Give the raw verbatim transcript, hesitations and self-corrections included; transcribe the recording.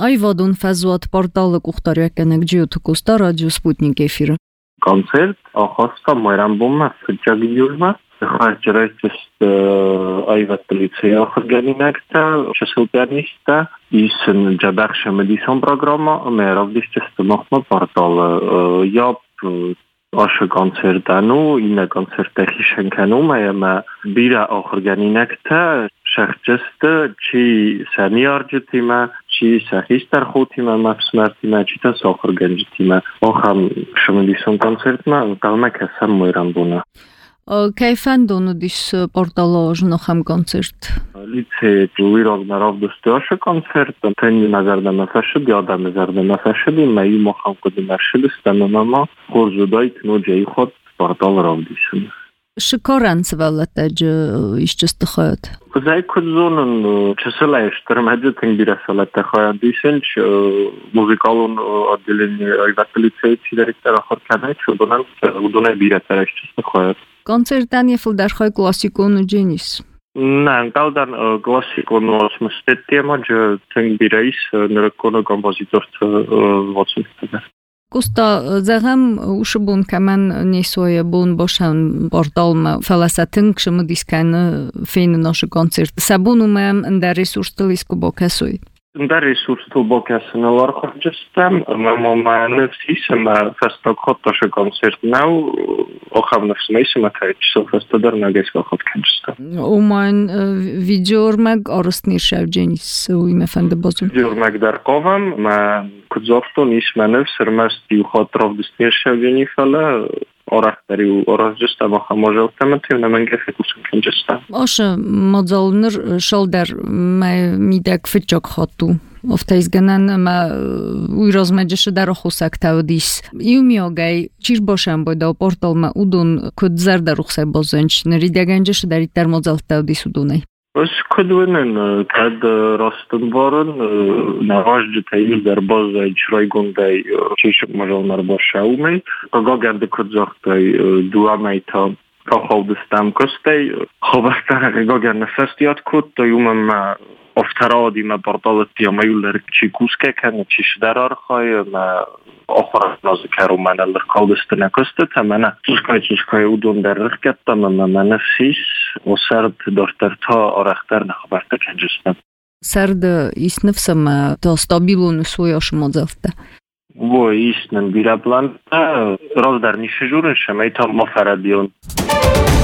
Այվադուն ֆազուատ պորտալը կուխտարյակ կնեք ջիութ կուստա ռադիո սպուտնիկ էֆիրը։ Կոնցերտ, ախոստա մայրամբոմը սջագիյուրմա, խարջրայցիստ այվատլիցեի ախրգանինակտա, չասուպյանիստա, իսն ջաբախշը մեդիսոն պրոգրամը, մերով դիշտստը մոխմա պորտալը, յապ Աշը կոնցերտանու, ինը կոնցերտեխի շենքանում եմ բիրա ախրգանինակտա, շեղջստը, չի սանի արջտիմը, չի սախիստար խութիմը, մապսմարտիմը, չի տաս ախրգանջտիմը, ոխամ շմդիսոն կոնցերտմը, ընկալմա կեսամ մույրամբունը։ Կայֆան դոնու դիս պորտալը ժնոխամ կոնցերտ։ Լիցե ուիրով նարավ դստյաշը կոնցերտ, թենի նազարդանասաշը, դյադամեզարդանասաշը, մայի մոխամ կդիմարշելը ստանանամա, խորզուդայ կնոջայի խոտ պորտալ ռավդիսում։ Շկորան ծվալատաջ իշճստը խոյոտ։ Կզայ կուզոնն չսել է շտրմեջը թնգիրասալատը խոյանդիսեն մուզիկալուն ադելենի այվատլիցեի դիրեկտոր ախորքանայ չուդոնան ուդոնայ բիրատար իշճստը խոյոտ։ Կոնցերտան եվ լդարխոյ կլասիկոն ու ջենիս։ Նա, ընկալդան կլասիկոն ոսմստետ տեմա ջը թնգիրայիս նրակոնը կոմպոզիտորը ոցունքտը։ Կուստա զաղամ ուշբուն կաման նեսոյը բուն բոշան պորտալմը ֆալասատն կշմը դիսկանը ֆեյնը նոշը կոնցերտ։ Սաբուն ումեմ ընდა ռեսուրս տլիսկու բոքասոյ։ Ընდა ռեսուրս տու բոքասնալար խորջստամ, մամայանևսիս մա ֆեստոքոտ տոշը կոնցերտ նավ, օխավ նվսմեյսը մաթայչ սոֆեստադար նագես կախոտ կենջստամ։ Ումայն վիդյորմագ արստնիր շավջենիս ու իմե ֆանդը բոզում։ Վիդյորմագ դարկովամ, մա կուձովտուն իսմանև սրմաստ իուխոտրով դստնիր շավջենի ֆալը, Օրախտարի ու օրազջստա մոխամոժելտամը թիվնա մենգեվ հետուսում կենջստա։ Աշը մոձալնր շալդար միդակ ֆիճոք խոտու, ովտայս գնան մա ույրոզմեջշը դարո խուսակ տավդիս։ Իումիոգայ չիր բոշան բոյդա պորտալմա ուդուն կուդզար դարուխսայ բոզենչ, նրիդագանջշը դարիտար մոձալ տավդիս ուդունայ։ Ըս կդվենեն կադ ռաստնվարն նավաշ ջտայիլ դարբոզայ չրայգոնդայ չիշկ մաժալնար բաշաում է, կգագարդը կդզախտայ դուամայթա կախալդստամ կստայ, խովաստարը կգագարնը սաստիատ կոտ տայում եմ օվթարադիմը պարտալը տիամայուլեր չի կուսկեքանը չի շդարար խայ ախորազնազը կերոմանը լրկալդստնա կստը թամանա ծուսկայ ծուսկայ ուդոն դարրխ կետտամը մմանավսիս Սարդ դորտերթա արախտար նախաբարտը կենջստան։ Սարդը իսնվսամը դա ստաբիլուն սույ աշմոձավտը։ Ոյ իսնն բիրապլան ռազդարնի շժուրն շմայթա մոֆարադիոն։